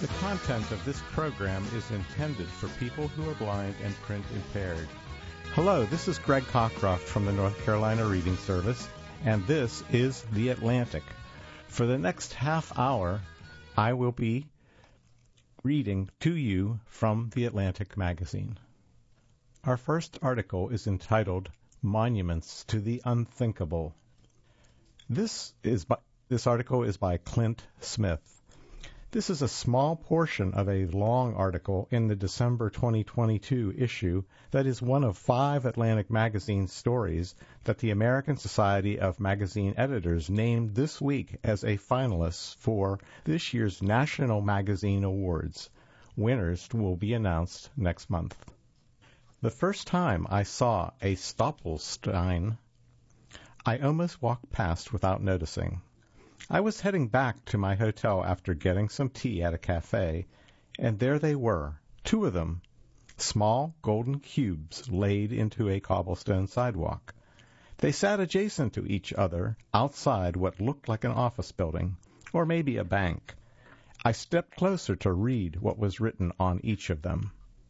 The content of this program is intended for people who are blind and print impaired. Hello, this is Greg Cockcroft from the North Carolina Reading Service, and this is The Atlantic. For the next half hour, I will be reading to you from The Atlantic magazine. Our first article is entitled Monuments to the Unthinkable. This article is by Clint Smith. This is a small portion of a long article in the December 2022 issue that is one of 5 Atlantic magazine stories that the American Society of Magazine Editors named this week as a finalist for this year's National Magazine Awards. Winners will be announced next month. The first time I saw a Stoppelstein, I almost walked past without noticing. I was heading back to my hotel after getting some tea at a cafe, and there they were, 2 of them, small golden cubes laid into a cobblestone sidewalk. They sat adjacent to each other outside what looked like an office building, or maybe a bank. I stepped closer to read what was written on each of them.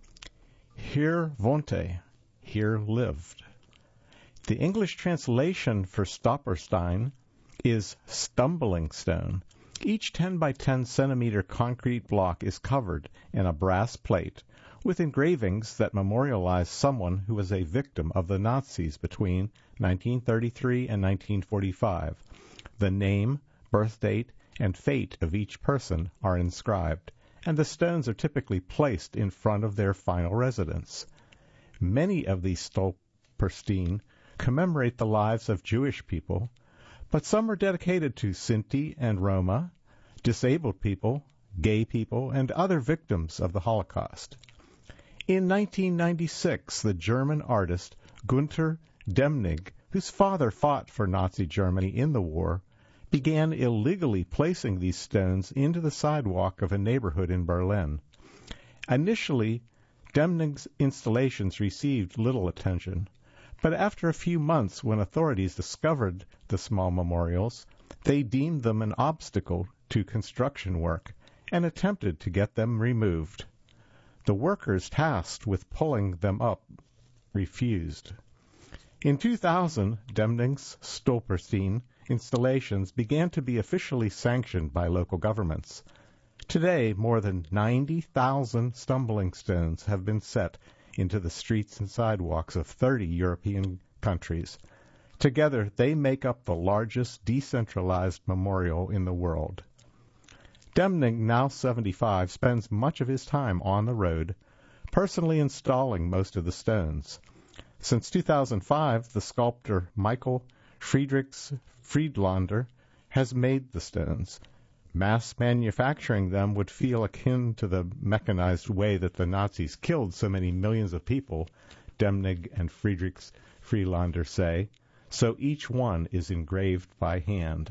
Hier wohnte, here lived. The English translation for Stolperstein is stumbling stone. Each 10 by 10 centimeter concrete block is covered in a brass plate with engravings that memorialize someone who was a victim of the Nazis between 1933 and 1945. The name, birth date, and fate of each person are inscribed, and the stones are typically placed in front of their final residence. Many of these Stolpersteine commemorate the lives of Jewish people, but some are dedicated to Sinti and Roma, disabled people, gay people, and other victims of the Holocaust. In 1996, the German artist Günter Demnig, whose father fought for Nazi Germany in the war, began illegally placing these stones into the sidewalk of a neighborhood in Berlin. Initially, Demnig's installations received little attention. But after a few months, when authorities discovered the small memorials, they deemed them an obstacle to construction work and attempted to get them removed. The workers tasked with pulling them up refused. In 2000, Demnig's Stolperstein installations began to be officially sanctioned by local governments. Today, more than 90,000 stumbling stones have been set into the streets and sidewalks of 30 European countries. Together, they make up the largest decentralized memorial in the world. Demnig, now 75, spends much of his time on the road, personally installing most of the stones. Since 2005, the sculptor Michael Friedrichs Friedlander has made the stones. Mass manufacturing them would feel akin to the mechanized way that the Nazis killed so many millions of people, Demnig and Friedrichs Friedlander say, so each one is engraved by hand.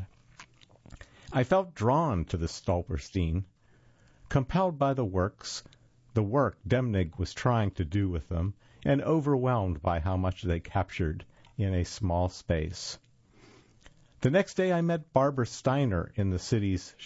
I felt drawn to the Stolperstein, compelled by the work Demnig was trying to do with them, and overwhelmed by how much they captured in a small space. The next day I met Barbara Steiner in the city's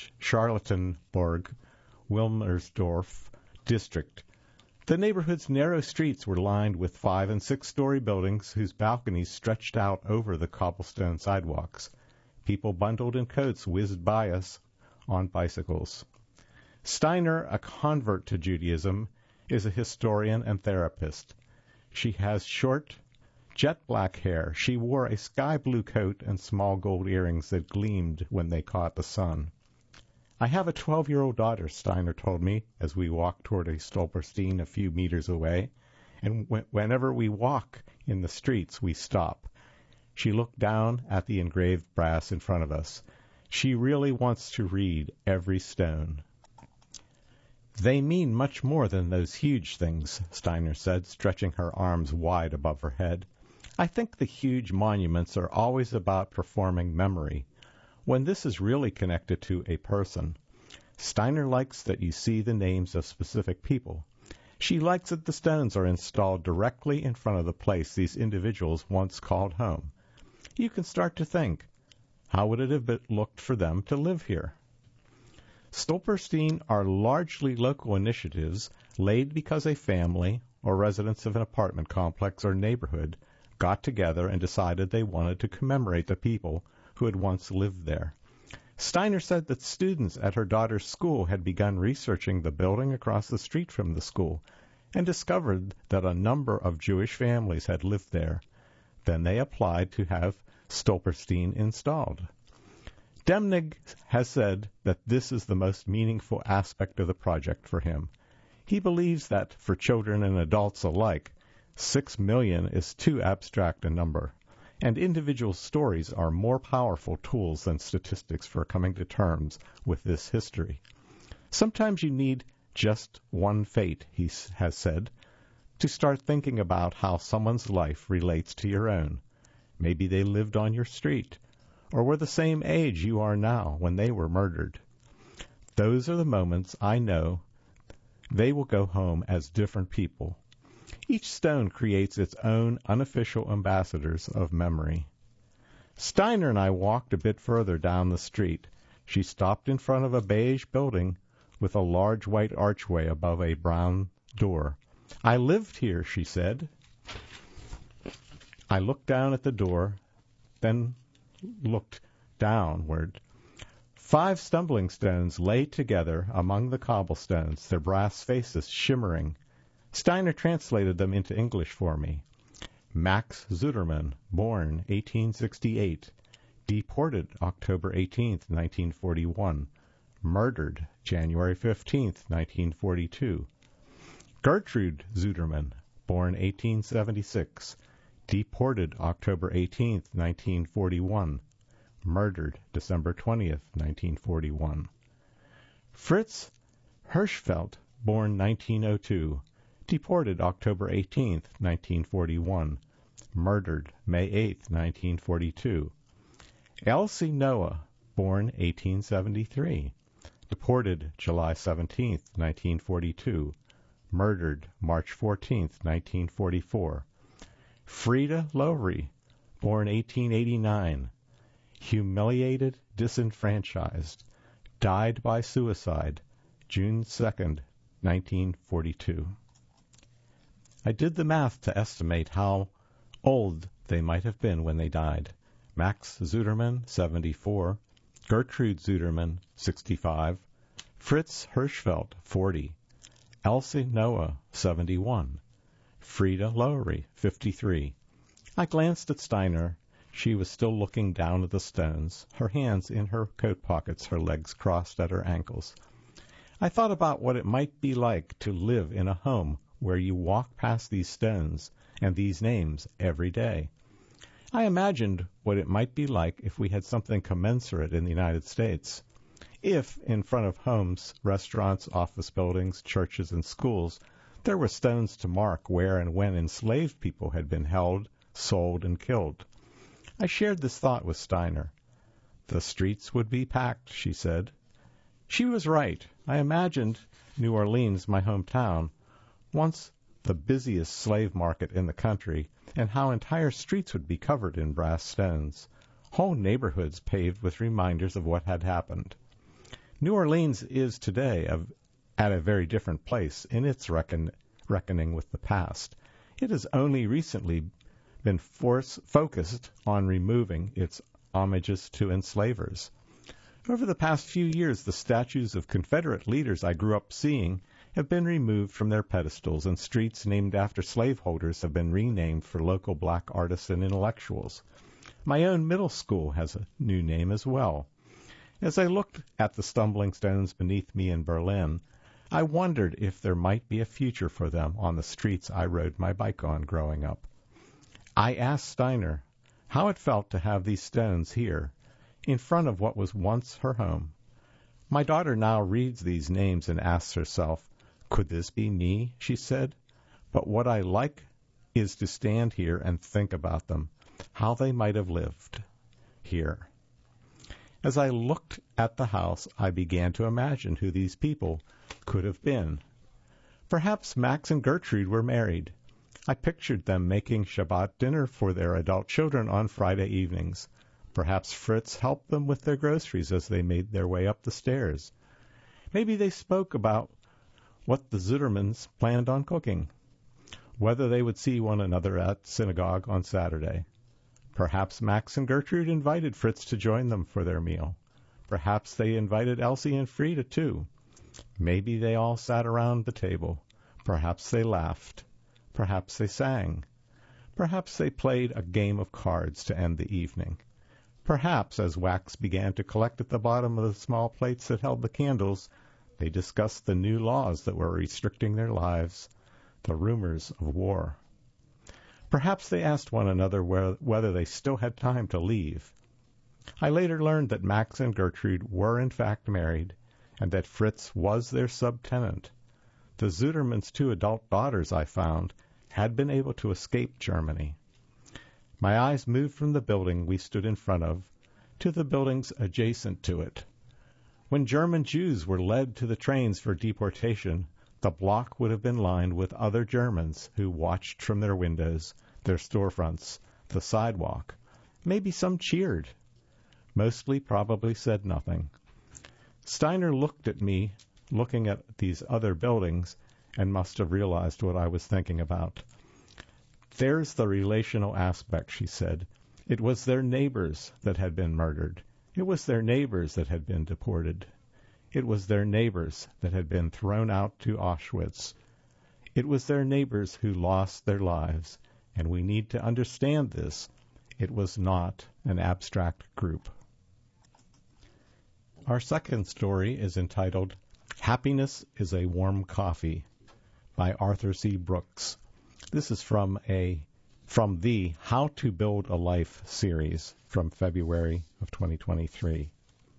Charlottenburg-Wilmersdorf district. The neighborhood's narrow streets were lined with 5- and 6-story buildings whose balconies stretched out over the cobblestone sidewalks. People bundled in coats whizzed by us on bicycles. Steiner, a convert to Judaism, is a historian and therapist. She has short, jet-black hair. She wore a sky-blue coat and small gold earrings that gleamed when they caught the sun. I have a 12-year-old daughter, Steiner told me, as we walked toward a Stolperstein a few meters away, and whenever we walk in the streets, we stop. She looked down at the engraved brass in front of us. She really wants to read every stone. They mean much more than those huge things, Steiner said, stretching her arms wide above her head. I think the huge monuments are always about performing memory, when this is really connected to a person. Steiner likes that you see the names of specific people. She likes that the stones are installed directly in front of the place these individuals once called home. You can start to think, how would it have looked for them to live here? Stolperstein are largely local initiatives laid because a family or residents of an apartment complex or neighborhood got together and decided they wanted to commemorate the people who had once lived there. Steiner said that students at her daughter's school had begun researching the building across the street from the school and discovered that a number of Jewish families had lived there. Then they applied to have Stolperstein installed. Demnig has said that this is the most meaningful aspect of the project for him. He believes that, for children and adults alike, 6 million is too abstract a number, and individual stories are more powerful tools than statistics for coming to terms with this history. Sometimes you need just one fate, he has said, to start thinking about how someone's life relates to your own. Maybe they lived on your street, or were the same age you are now when they were murdered. Those are the moments I know they will go home as different people. Each stone creates its own unofficial ambassadors of memory. Steiner and I walked a bit further down the street. She stopped in front of a beige building with a large white archway above a brown door. "I lived here," she said. I looked down at the door, then looked downward. 5 stumbling stones lay together among the cobblestones, their brass faces shimmering. Steiner translated them into English for me. Max Zudermann, born 1868, deported October 18, 1941, murdered January 15, 1942. Gertrude Zudermann, born 1876, deported October 18, 1941, murdered December 20, 1941. Fritz Hirschfeld, born 1902, deported October 18, 1941, murdered May 8, 1942. Elsie Noah, born 1873, deported July 17, 1942, murdered March 14, 1944. Frida Lowry, born 1889, humiliated, disenfranchised, died by suicide, June 2, 1942. I did the math to estimate how old they might have been when they died. Max Zudermann, 74, Gertrude Zudermann, 65, Fritz Hirschfeld, 40, Elsie Noah, 71, Frida Lowry, 53. I glanced at Steiner. She was still looking down at the stones, her hands in her coat pockets, her legs crossed at her ankles. I thought about what it might be like to live in a home where you walk past these stones and these names every day. I imagined what it might be like if we had something commensurate in the United States. If, in front of homes, restaurants, office buildings, churches, and schools, there were stones to mark where and when enslaved people had been held, sold, and killed. I shared this thought with Steiner. The streets would be packed, she said. She was right. I imagined New Orleans, my hometown, once the busiest slave market in the country, and how entire streets would be covered in brass stones, whole neighborhoods paved with reminders of what had happened. New Orleans is today at a very different place in its reckoning with the past. It has only recently been focused on removing its homages to enslavers. Over the past few years, the statues of Confederate leaders I grew up seeing have been removed from their pedestals, and streets named after slaveholders have been renamed for local black artists and intellectuals. My own middle school has a new name as well. As I looked at the stumbling stones beneath me in Berlin, I wondered if there might be a future for them on the streets I rode my bike on growing up. I asked Steiner how it felt to have these stones here, in front of what was once her home. My daughter now reads these names and asks herself, "Could this be me?" she said. "But what I like is to stand here and think about them, how they might have lived here." As I looked at the house, I began to imagine who these people could have been. Perhaps Max and Gertrude were married. I pictured them making Shabbat dinner for their adult children on Friday evenings. Perhaps Fritz helped them with their groceries as they made their way up the stairs. Maybe they spoke about what the Zudermans planned on cooking, whether they would see one another at synagogue on Saturday. Perhaps Max and Gertrude invited Fritz to join them for their meal. Perhaps they invited Elsie and Frida, too. Maybe they all sat around the table. Perhaps they laughed. Perhaps they sang. Perhaps they played a game of cards to end the evening. Perhaps, as wax began to collect at the bottom of the small plates that held the candles, they discussed the new laws that were restricting their lives, the rumors of war. Perhaps they asked one another whether they still had time to leave. I later learned that Max and Gertrude were in fact married, and that Fritz was their subtenant. The Zudermans' 2 adult daughters, I found, had been able to escape Germany. My eyes moved from the building we stood in front of to the buildings adjacent to it. When German Jews were led to the trains for deportation, the block would have been lined with other Germans who watched from their windows, their storefronts, the sidewalk. Maybe some cheered. Mostly probably said nothing. Steiner looked at me, looking at these other buildings, and must have realized what I was thinking about. There's the relational aspect, she said. It was their neighbors that had been murdered. It was their neighbors that had been deported. It was their neighbors that had been thrown out to Auschwitz. It was their neighbors who lost their lives, and we need to understand this. It was not an abstract group. Our second story is entitled Happiness is a Warm Coffee by Arthur C. Brooks. This is from the How to Build a Life series from February of 2023.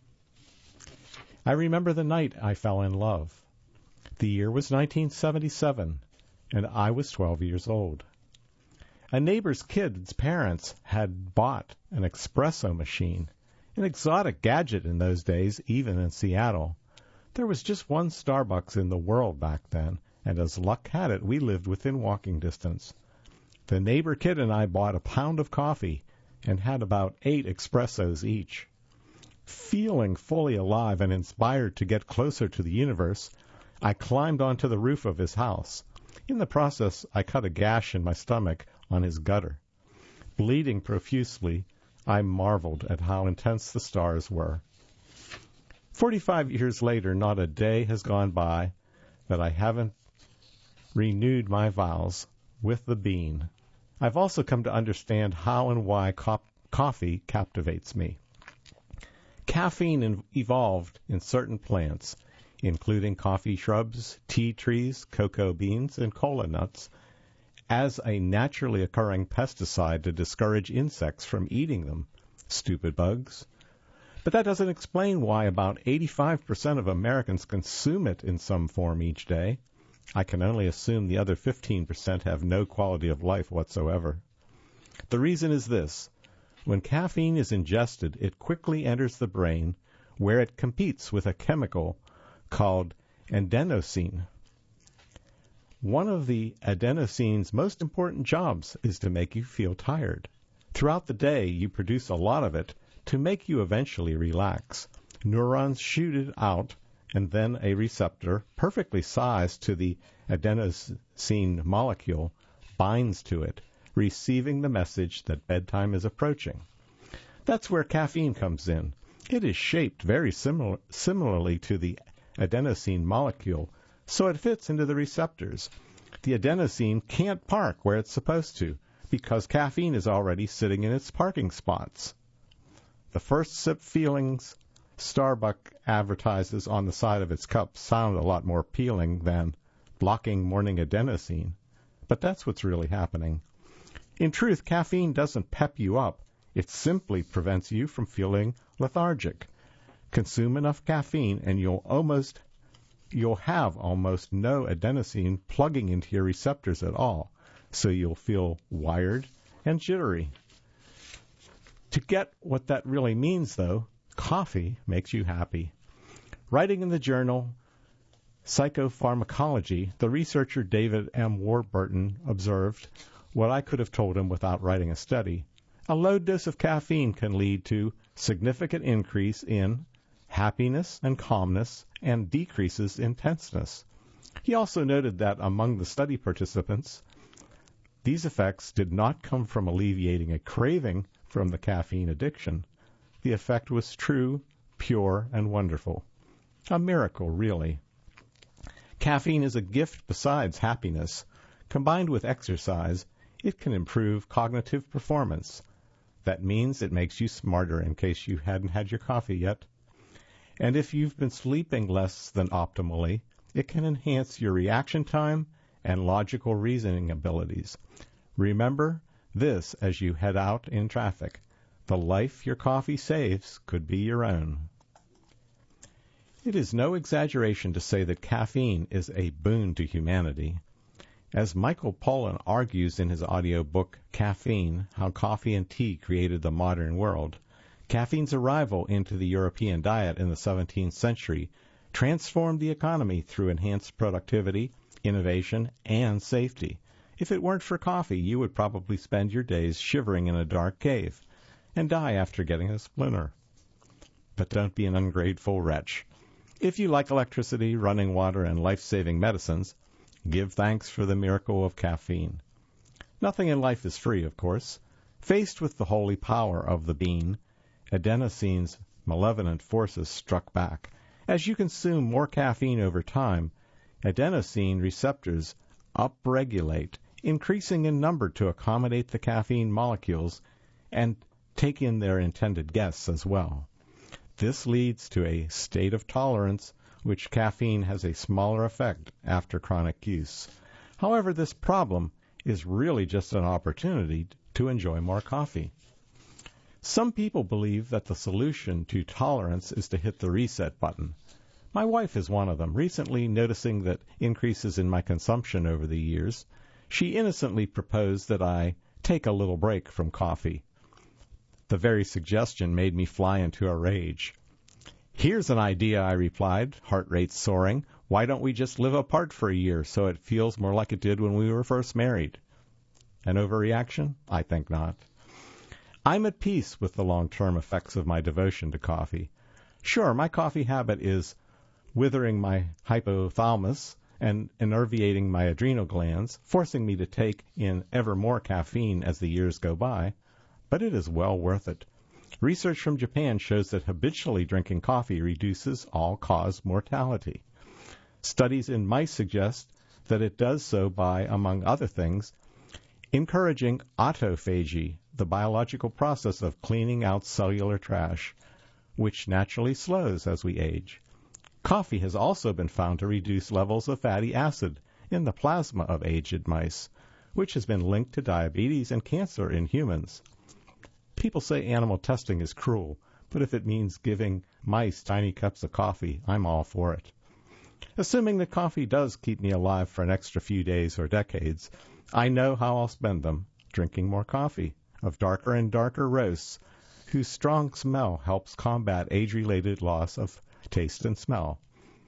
I remember the night I fell in love. The year was 1977, and I was 12 years old. A neighbor's kid's parents had bought an espresso machine, an exotic gadget in those days, even in Seattle. There was just one Starbucks in the world back then, and as luck had it, we lived within walking distance. The neighbor kid and I bought a pound of coffee and had about 8 espressos each. Feeling fully alive and inspired to get closer to the universe, I climbed onto the roof of his house. In the process, I cut a gash in my stomach on his gutter. Bleeding profusely, I marveled at how intense the stars were. 45 years later, not a day has gone by that I haven't renewed my vows with the bean. I've also come to understand how and why coffee captivates me. Caffeine evolved in certain plants, including coffee shrubs, tea trees, cocoa beans, and cola nuts, as a naturally occurring pesticide to discourage insects from eating them. Stupid bugs. But that doesn't explain why about 85% of Americans consume it in some form each day. I can only assume the other 15% have no quality of life whatsoever. The reason is this. When caffeine is ingested, it quickly enters the brain, where it competes with a chemical called adenosine. One of the adenosine's most important jobs is to make you feel tired. Throughout the day, you produce a lot of it to make you eventually relax. Neurons shoot it out, and then a receptor, perfectly sized to the adenosine molecule, binds to it, receiving the message that bedtime is approaching. That's where caffeine comes in. It is shaped very similarly to the adenosine molecule, so it fits into the receptors. The adenosine can't park where it's supposed to, because caffeine is already sitting in its parking spots. The first sip feelings Starbucks advertises on the side of its cup sound a lot more appealing than blocking morning adenosine, but that's what's really happening. In truth, caffeine doesn't pep you up. It simply prevents you from feeling lethargic. Consume enough caffeine and you'll have almost no adenosine plugging into your receptors at all, so you'll feel wired and jittery. To get what that really means, though, coffee makes you happy. Writing in the journal Psychopharmacology, the researcher David M. Warburton observed what I could have told him without writing a study. A low dose of caffeine can lead to significant increase in happiness and calmness, and decreases in tenseness. He also noted that among the study participants, these effects did not come from alleviating a craving from the caffeine addiction. The effect was true, pure, and wonderful. A miracle, really. Caffeine is a gift besides happiness. Combined with exercise, it can improve cognitive performance. That means it makes you smarter in case you hadn't had your coffee yet. And if you've been sleeping less than optimally, it can enhance your reaction time and logical reasoning abilities. Remember this as you head out in traffic. The life your coffee saves could be your own. It is no exaggeration to say that caffeine is a boon to humanity. As Michael Pollan argues in his audiobook, Caffeine, How Coffee and Tea Created the Modern World, caffeine's arrival into the European diet in the 17th century transformed the economy through enhanced productivity, innovation, and safety. If it weren't for coffee, you would probably spend your days shivering in a dark cave and die after getting a splinter. But don't be an ungrateful wretch. If you like electricity, running water, and life-saving medicines, give thanks for the miracle of caffeine. Nothing in life is free, of course. Faced with the holy power of the bean, adenosine's malevolent forces struck back. As you consume more caffeine over time, adenosine receptors upregulate, increasing in number to accommodate the caffeine molecules and take in their intended guests as well. This leads to a state of tolerance, which caffeine has a smaller effect after chronic use. However, this problem is really just an opportunity to enjoy more coffee. Some people believe that the solution to tolerance is to hit the reset button. My wife is one of them. Recently, noticing that increases in my consumption over the years, she innocently proposed that I take a little break from coffee. The very suggestion made me fly into a rage. "Here's an idea," I replied, heart rate soaring. "Why don't we just live apart for a year so it feels more like it did when we were first married?" An overreaction? I think not. I'm at peace with the long-term effects of my devotion to coffee. Sure, my coffee habit is withering my hypothalamus and enervating my adrenal glands, forcing me to take in ever more caffeine as the years go by, but it is well worth it. Research from Japan shows that habitually drinking coffee reduces all-cause mortality. Studies in mice suggest that it does so by, among other things, encouraging autophagy, the biological process of cleaning out cellular trash, which naturally slows as we age. Coffee has also been found to reduce levels of fatty acid in the plasma of aged mice, which has been linked to diabetes and cancer in humans. People say animal testing is cruel, but if it means giving mice tiny cups of coffee, I'm all for it. Assuming that coffee does keep me alive for an extra few days or decades, I know how I'll spend them, drinking more coffee, of darker and darker roasts, whose strong smell helps combat age-related loss of taste and smell.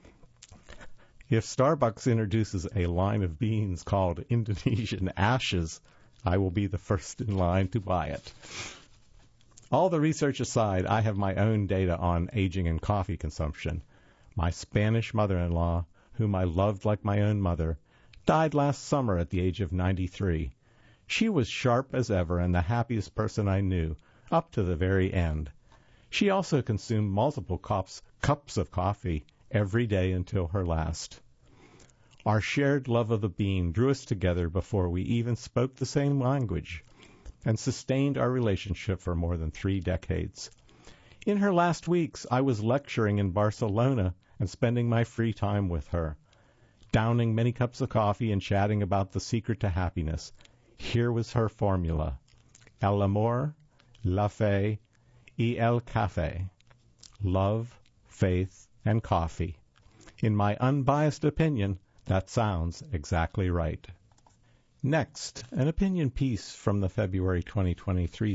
If Starbucks introduces a line of beans called Indonesian Ashes, I will be the first in line to buy it. All the research aside, I have my own data on aging and coffee consumption. My Spanish mother-in-law, whom I loved like my own mother, died last summer at the age of 93. She was sharp as ever and the happiest person I knew, up to the very end. She also consumed multiple cups of coffee every day until her last. Our shared love of the bean drew us together before we even spoke the same language, and sustained our relationship for more than 3 decades. In her last weeks, I was lecturing in Barcelona and spending my free time with her, downing many cups of coffee and chatting about the secret to happiness. Here was her formula: el amor, la fe, y el café. Love, faith, and coffee. In my unbiased opinion, that sounds exactly right. Next, an opinion piece from the February 2023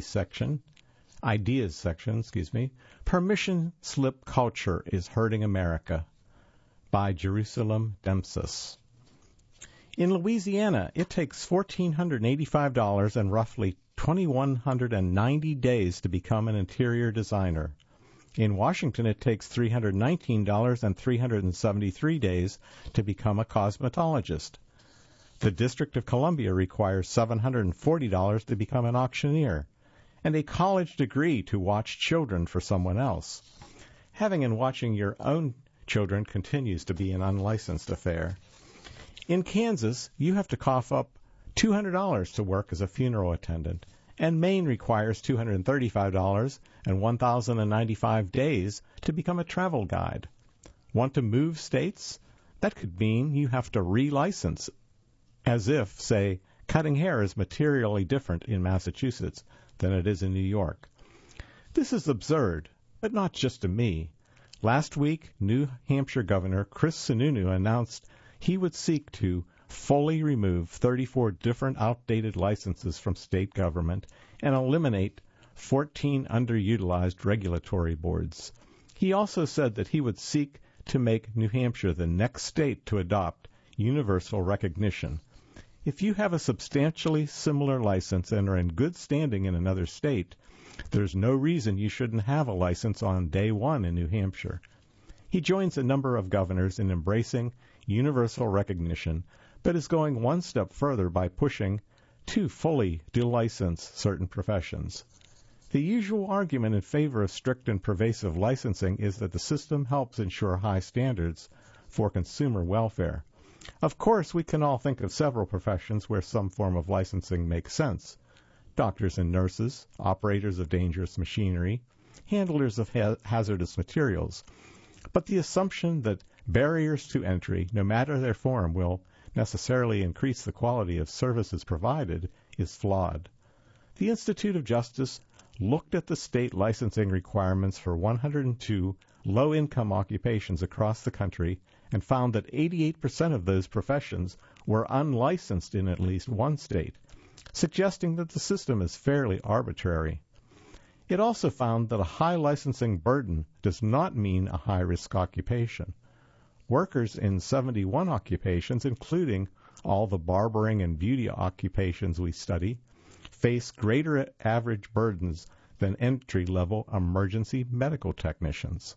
Ideas section, Permission Slip Culture is Hurting America, by Jerusalem Dempsis. In Louisiana, it takes $1,485 and roughly 2,190 days to become an interior designer. In Washington, it takes $319 and 373 days to become a cosmetologist. The District of Columbia requires $740 to become an auctioneer, and a college degree to watch children for someone else. Having and watching your own children continues to be an unlicensed affair. In Kansas, you have to cough up $200 to work as a funeral attendant, and Maine requires $235 and 1,095 days to become a travel guide. Want to move states? That could mean you have to relicense, as if, say, cutting hair is materially different in Massachusetts than it is in New York. This is absurd, but not just to me. Last week, New Hampshire Governor Chris Sununu announced he would seek to fully remove 34 different outdated licenses from state government and eliminate 14 underutilized regulatory boards. He also said that he would seek to make New Hampshire the next state to adopt universal recognition. If you have a substantially similar license and are in good standing in another state, there's no reason you shouldn't have a license on day one in New Hampshire. He joins a number of governors in embracing universal recognition, but is going one step further by pushing to fully delicense certain professions. The usual argument in favor of strict and pervasive licensing is that the system helps ensure high standards for consumer welfare. Of course, we can all think of several professions where some form of licensing makes sense. Doctors and nurses, operators of dangerous machinery, handlers of hazardous materials. But the assumption that barriers to entry, no matter their form, will necessarily increase the quality of services provided is flawed. The Institute of Justice looked at the state licensing requirements for 102 low-income occupations across the country and found that 88% of those professions were unlicensed in at least one state, suggesting that the system is fairly arbitrary. It also found that a high licensing burden does not mean a high-risk occupation. Workers in 71 occupations, including all the barbering and beauty occupations we study, face greater average burdens than entry-level emergency medical technicians.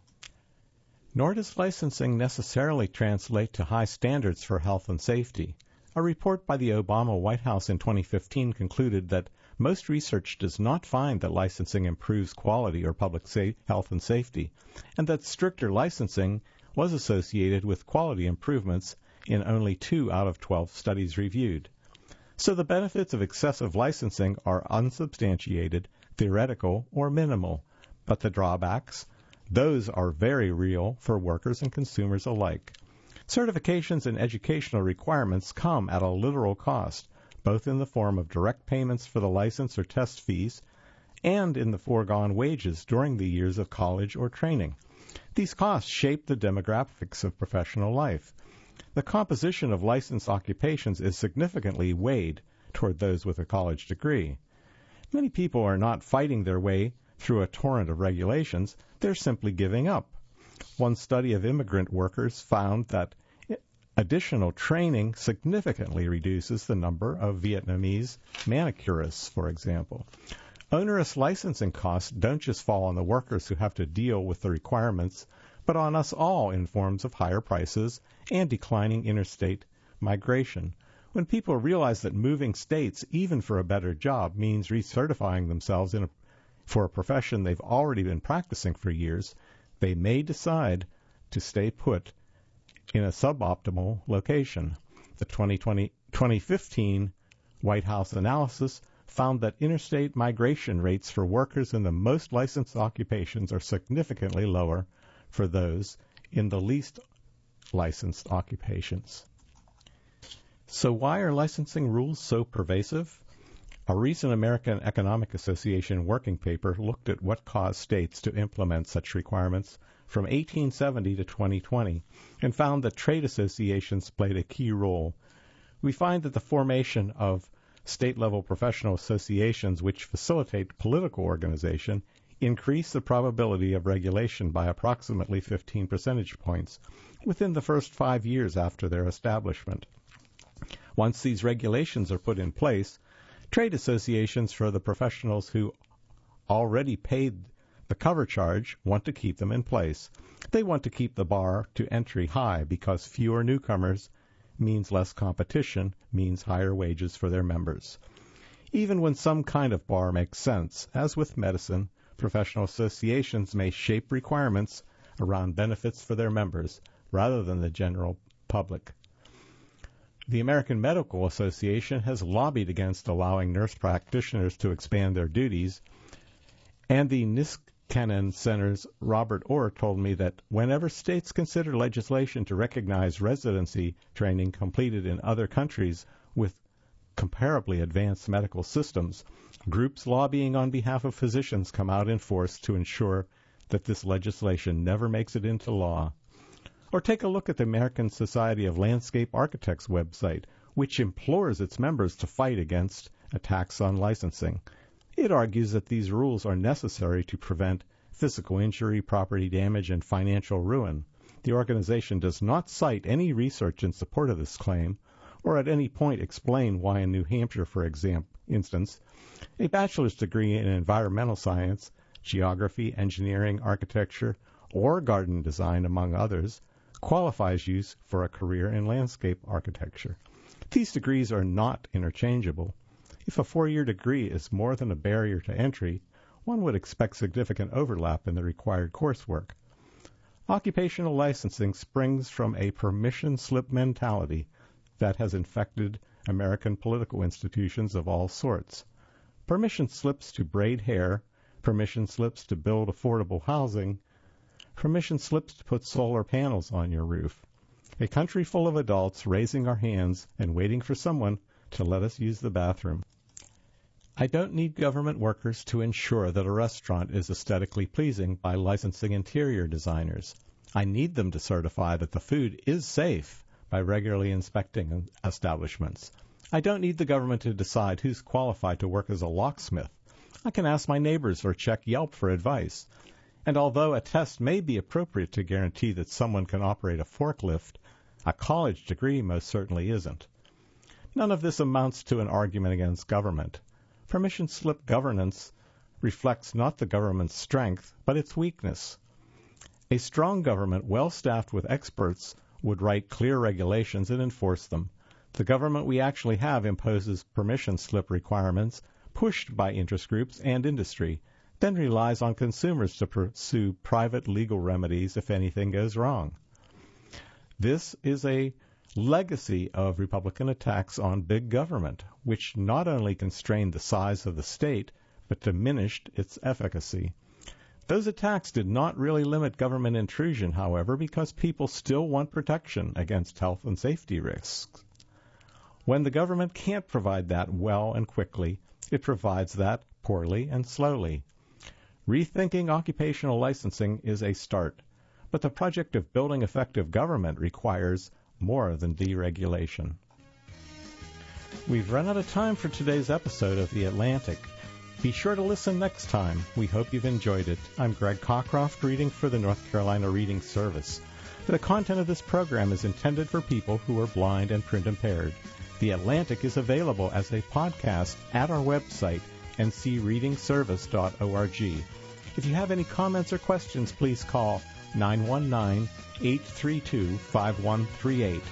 Nor does licensing necessarily translate to high standards for health and safety. A report by the Obama White House in 2015 concluded that most research does not find that licensing improves quality or public health and safety, and that stricter licensing was associated with quality improvements in only 2 out of 12 studies reviewed. So the benefits of excessive licensing are unsubstantiated, theoretical, or minimal, but the drawbacks, those are very real for workers and consumers alike. Certifications and educational requirements come at a literal cost, both in the form of direct payments for the license or test fees and in the foregone wages during the years of college or training. These costs shape the demographics of professional life. The composition of licensed occupations is significantly weighed toward those with a college degree. Many people are not fighting their way through a torrent of regulations, they're simply giving up. One study of immigrant workers found that additional training significantly reduces the number of Vietnamese manicurists, for example. Onerous licensing costs don't just fall on the workers who have to deal with the requirements, but on us all in forms of higher prices and declining interstate migration. When people realize that moving states, even for a better job, means recertifying themselves for a profession they've already been practicing for years, they may decide to stay put in a suboptimal location. The 2015 White House analysis found that interstate migration rates for workers in the most licensed occupations are significantly lower for those in the least licensed occupations. So why are licensing rules so pervasive? A recent American Economic Association working paper looked at what caused states to implement such requirements from 1870 to 2020 and found that trade associations played a key role. We find that the formation of state-level professional associations which facilitate political organization increase the probability of regulation by approximately 15 percentage points within the first 5 years after their establishment. Once these regulations are put in place, trade associations for the professionals who already paid The cover charge want to keep them in place. They want to keep the bar to entry high because fewer newcomers means less competition, means higher wages for their members. Even when some kind of bar makes sense, as with medicine, professional associations may shape requirements around benefits for their members rather than the general public. The American Medical Association has lobbied against allowing nurse practitioners to expand their duties, and the Niskanen Center's Robert Orr told me that whenever states consider legislation to recognize residency training completed in other countries with comparably advanced medical systems, groups lobbying on behalf of physicians come out in force to ensure that this legislation never makes it into law. Or take a look at the American Society of Landscape Architects website, which implores its members to fight against attacks on licensing. It argues that these rules are necessary to prevent physical injury, property damage, and financial ruin. The organization does not cite any research in support of this claim, or at any point explain why in New Hampshire, for instance, a bachelor's degree in environmental science, geography, engineering, architecture, or garden design, among others, qualifies you for a career in landscape architecture. These degrees are not interchangeable. If a 4-year degree is more than a barrier to entry, one would expect significant overlap in the required coursework. Occupational licensing springs from a permission slip mentality that has infected American political institutions of all sorts. Permission slips to braid hair, permission slips to build affordable housing, permission slips to put solar panels on your roof. A country full of adults raising our hands and waiting for someone to let us use the bathroom. I don't need government workers to ensure that a restaurant is aesthetically pleasing by licensing interior designers. I need them to certify that the food is safe by regularly inspecting establishments. I don't need the government to decide who's qualified to work as a locksmith. I can ask my neighbors or check Yelp for advice. And although a test may be appropriate to guarantee that someone can operate a forklift, a college degree most certainly isn't. None of this amounts to an argument against government. Permission slip governance reflects not the government's strength, but its weakness. A strong government, well-staffed with experts, would write clear regulations and enforce them. The government we actually have imposes permission slip requirements pushed by interest groups and industry, then relies on consumers to pursue private legal remedies if anything goes wrong. This is a legacy of Republican attacks on big government, which not only constrained the size of the state, but diminished its efficacy. Those attacks did not really limit government intrusion, however, because people still want protection against health and safety risks. When the government can't provide that well and quickly, it provides that poorly and slowly. Rethinking occupational licensing is a start, but the project of building effective government requires more than deregulation. We've run out of time for today's episode of The Atlantic. Be sure to listen next time. We hope you've enjoyed it. I'm Greg Cockcroft, reading for the North Carolina Reading Service. The content of this program is intended for people who are blind and print impaired. The Atlantic is available as a podcast at our website, ncreadingservice.org. If you have any comments or questions, please call 919-832-5138.